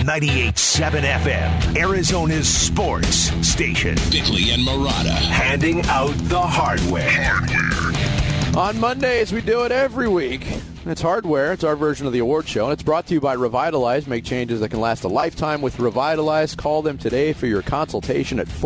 98.7 FM, Arizona's sports station. Bickley and Marotta. Handing out the hardware. On Mondays, we do it every week. It's hardware. It's our version of the award show, and it's brought to you by Revitalize. Make changes that can last a lifetime with Revitalize. Call them today for your consultation at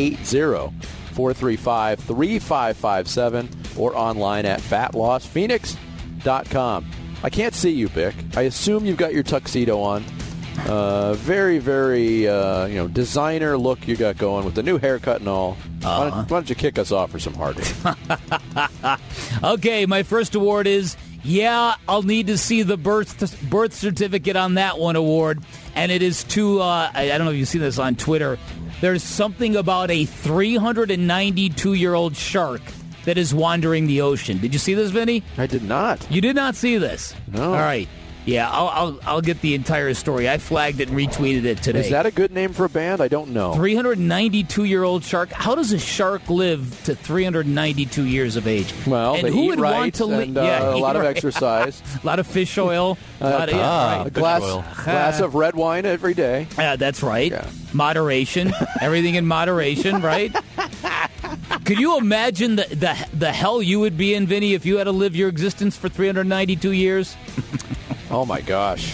480-435-3557 or online at fatlassphoenix.com. I can't see you, Bick. I assume you've got your tuxedo on. Very, very, designer look you got going with the new haircut and all. Why don't you kick us off for some hardware? Okay, my first award is, I'll need to see the birth certificate on that one award. And it is to, I don't know if you've seen this on Twitter, there's something about a 392-year-old shark that is wandering the ocean. Did you see this, Vinny? I did not. You did not see this? No. All right. Yeah, I'll get the entire story. I flagged it and retweeted it today. Is that a good name for a band? I don't know. 392-year-old shark. How does a shark live to 392 years of age? Well, and they who eat would right want to and a lot of exercise. A lot of fish oil. A glass of red wine every day. That's right. Yeah. Moderation. Everything in moderation, right? Could you imagine the hell you would be in, Vinny, if you had to live your existence for 392 years? Oh, my gosh.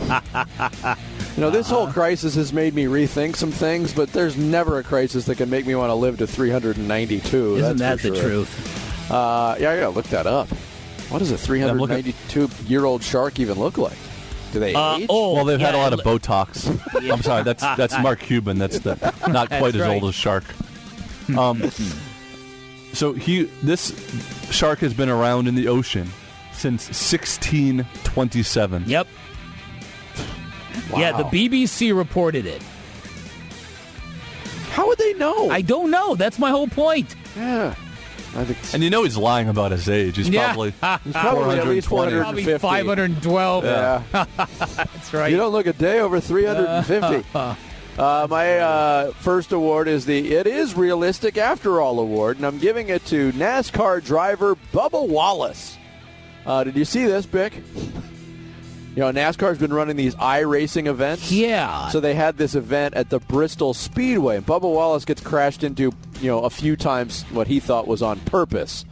This whole crisis has made me rethink some things, but there's never a crisis that can make me want to live to 392. Isn't that's that for the sure. truth? I got to look that up. What does a 392-year-old shark even look like? Do they age? Well, they've had a lot of Botox. I'm sorry, that's Mark Cuban. That's not quite as right. old as Shark. So this shark has been around in the ocean since 1627. Yep. Wow. Yeah, the BBC reported it. How would they know? I don't know. That's my whole point. Yeah. And he's lying about his age. He's probably at least 420. 450. 512. Yeah. That's right. You don't look a day over 350. My first award is the It Is Realistic After All award, and I'm giving it to NASCAR driver Bubba Wallace. Did you see this, Bick? NASCAR's been running these iRacing events. Yeah. So they had this event at the Bristol Speedway. Bubba Wallace gets crashed into, a few times what he thought was on purpose.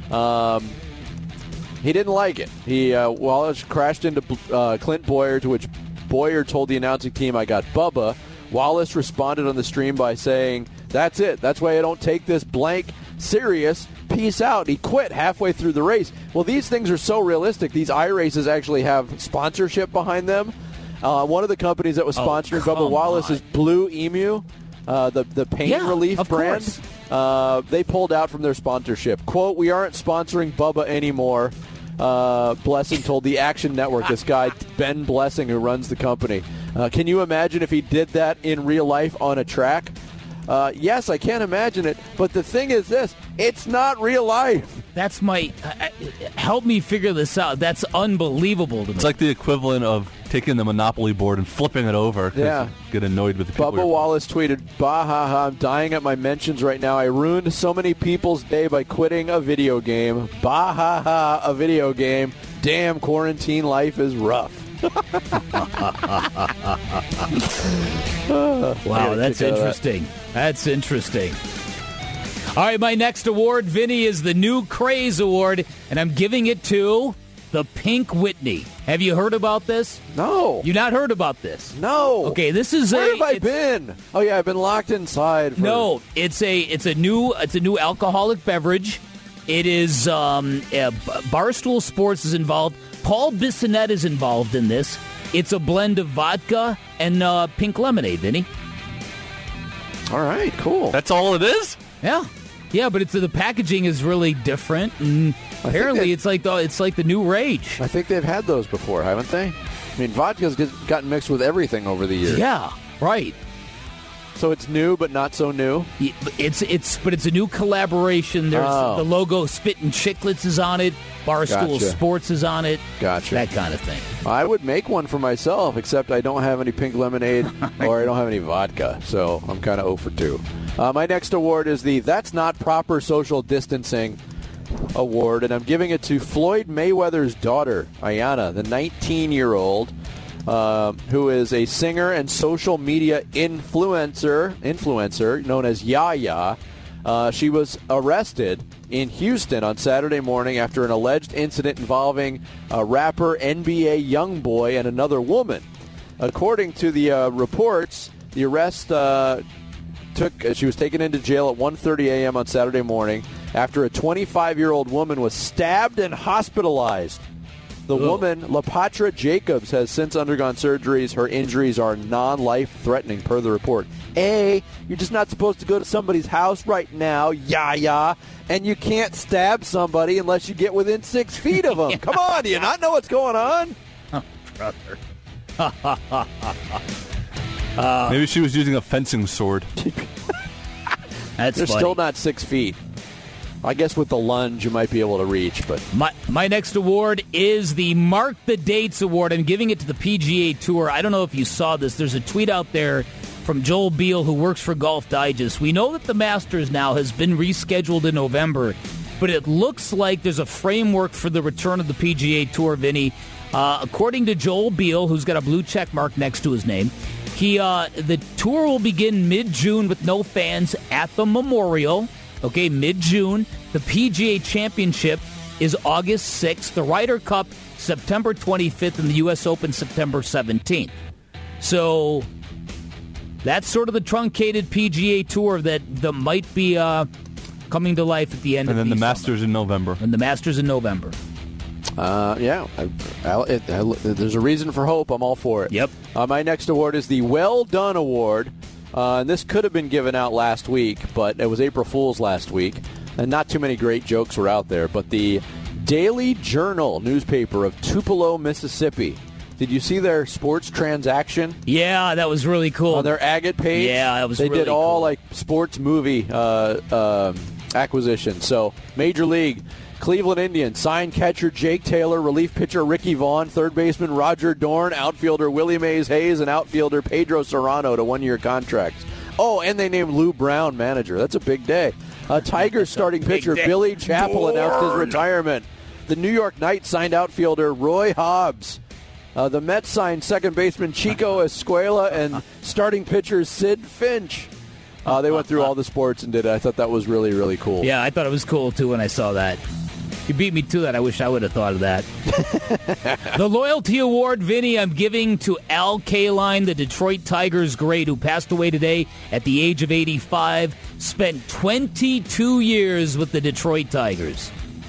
He didn't like it. Wallace crashed into Clint Boyer, to which Boyer told the announcing team, "I got Bubba." Wallace responded on the stream by saying, "That's it. That's why I don't take this blank serious. Peace out." He quit halfway through the race. Well, these things are so realistic. These iRaces actually have sponsorship behind them. One of the companies that was sponsoring Bubba Wallace is Blue Emu, the pain relief brand. They pulled out from their sponsorship. Quote, "We aren't sponsoring Bubba anymore," Blessing told the Action Network, this guy, Ben Blessing, who runs the company. Can you imagine if he did that in real life on a track? Yes, I can't imagine it. But the thing is this, it's not real life. That's help me figure this out. That's unbelievable to me. It's like the equivalent of taking the Monopoly board and flipping it over. Yeah. You get annoyed with the people. Bubba Wallace tweeted, "Bah ha ha, I'm dying at my mentions right now. I ruined so many people's day by quitting a video game. Bah ha ha, a video game. Damn, quarantine life is rough." Wow, that's interesting. That's interesting. All right, my next award, Vinny, is the New Craze Award, and I'm giving it to the Pink Whitney. Have you heard about this? No. You not heard about this? No. Okay, this is Where have I been? Oh yeah, I've been locked inside. No, it's a new alcoholic beverage. It is Barstool Sports is involved. Paul Bissonnette is involved in this. It's a blend of vodka and pink lemonade, Vinny. All right, cool. That's all it is? Yeah, but the packaging is really different, and apparently it's like the new rage. I think they've had those before, haven't they? I mean, vodka's gotten mixed with everything over the years. Yeah, right. So it's new, but not so new. It's a new collaboration. There's the logo Spittin' Chiclets is on it. Barstool Sports is on it. Gotcha. That kind of thing. I would make one for myself, except I don't have any pink lemonade or I don't have any vodka, so I'm kind of 0 for 2. My next award is the That's Not Proper Social Distancing Award, and I'm giving it to Floyd Mayweather's daughter, Ayanna, the 19-year-old. who is a singer and social media influencer known as Yaya. She was arrested in Houston on Saturday morning after an alleged incident involving a rapper NBA Youngboy and another woman. According to the reports, the arrest she was taken into jail at 1:30 a.m. on Saturday morning after a 25-year-old woman was stabbed and hospitalized. The woman, LaPatra Jacobs, has since undergone surgeries. Her injuries are non-life-threatening, per the report. You're just not supposed to go to somebody's house right now, Yaya, and you can't stab somebody unless you get within 6 feet of them. Yeah. Come on, do you not know what's going on? Oh, brother. Maybe she was using a fencing sword. That's They're funny. still not 6 feet. I guess with the lunge you might be able to reach, but my next award is the Mark the Dates Award. I'm giving it to the PGA Tour. I don't know if you saw this. There's a tweet out there from Joel Beal, who works for Golf Digest. We know that the Masters now has been rescheduled in November, but it looks like there's a framework for the return of the PGA Tour, Vinny. According to Joel Beal, who's got a blue check mark next to his name, the tour will begin mid-June with no fans at the Memorial. Okay, mid-June. The PGA Championship is August 6th. The Ryder Cup, September 25th, and the U.S. Open, September 17th. So that's sort of the truncated PGA Tour that might be coming to life at the end of the And then the Masters in November. And the Masters in November. There's a reason for hope. I'm all for it. Yep. My next award is the Well Done Award. And this could have been given out last week, but it was April Fool's last week, and not too many great jokes were out there. But the Daily Journal newspaper of Tupelo, Mississippi. Did you see their sports transaction? Yeah, that was really cool. On their agate page? Yeah, that was They really did all cool. like sports movie acquisitions. So, Major League, Cleveland Indians, signed catcher Jake Taylor, relief pitcher Ricky Vaughn, third baseman Roger Dorn, outfielder Willie Mays Hayes, and outfielder Pedro Serrano to one-year contracts. Oh, and they named Lou Brown manager. That's a big day. Tigers starting pitcher Billy Chappell announced his retirement. The New York Knights signed outfielder Roy Hobbs. The Mets signed second baseman Chico Escuela and starting pitcher Sid Finch. They went through all the sports and did it. I thought that was really, really cool. Yeah, I thought it was cool, too, when I saw that. You beat me to that. I wish I would have thought of that. The Loyalty Award, Vinny, I'm giving to Al Kaline, the Detroit Tigers great, who passed away today at the age of 85. Spent 22 years with the Detroit Tigers.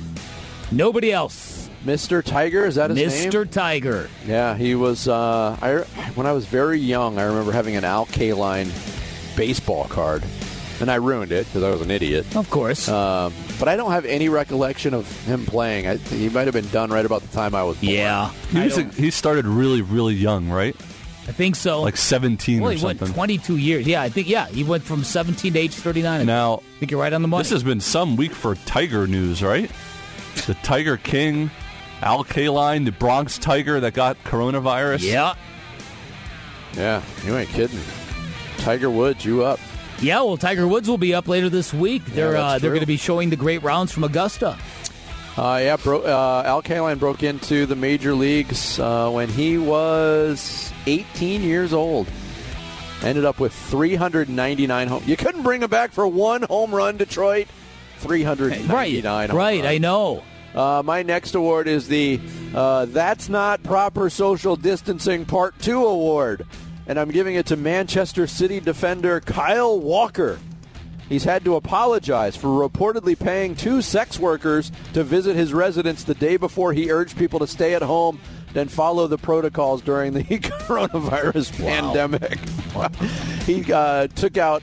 Nobody else. Mr. Tiger, is that his name? Mr. Tiger. Yeah, he was, when I was very young, I remember having an Al Kaline baseball card. And I ruined it because I was an idiot. Of course. But I don't have any recollection of him playing. He might have been done right about the time I was born. Yeah. He started really, really young, right? I think so. Like 17 well, or he something. went 22 years. Yeah, I think, he went from 17 to age 39. Now, I think you're right on the money. This has been some week for Tiger news, right? The Tiger King, Al Kaline, the Bronx Tiger that got coronavirus. Yeah. Yeah, you ain't kidding. Tiger Woods, you up. Yeah, well, Tiger Woods will be up later this week. They're going to be showing the great rounds from Augusta. Al Kaline broke into the major leagues when he was 18 years old. Ended up with 399 home. You couldn't bring him back for one home run, Detroit. 399 home Right, run. I know. My next award is the That's Not Proper Social Distancing Part 2 award. And I'm giving it to Manchester City defender Kyle Walker. He's had to apologize for reportedly paying 2 sex workers to visit his residence the day before he urged people to stay at home and follow the protocols during the coronavirus pandemic. He took out...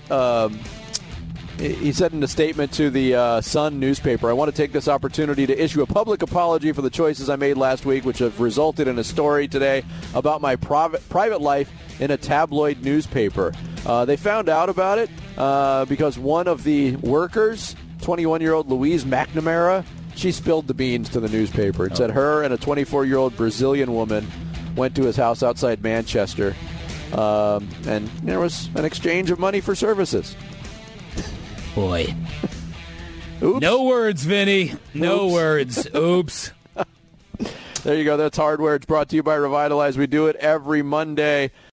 He said in a statement to the Sun newspaper, I want to take this opportunity to issue a public apology for the choices I made last week, which have resulted in a story today about my private life in a tabloid newspaper. They found out about it because one of the workers, 21-year-old Louise McNamara, she spilled the beans to the newspaper. It said her and a 24-year-old Brazilian woman went to his house outside Manchester, and there was an exchange of money for services. Boy. Oops. No words, Vinny. No Oops. words. Oops. There you go. That's Hardware. It's brought to you by Revitalize. We do it every Monday.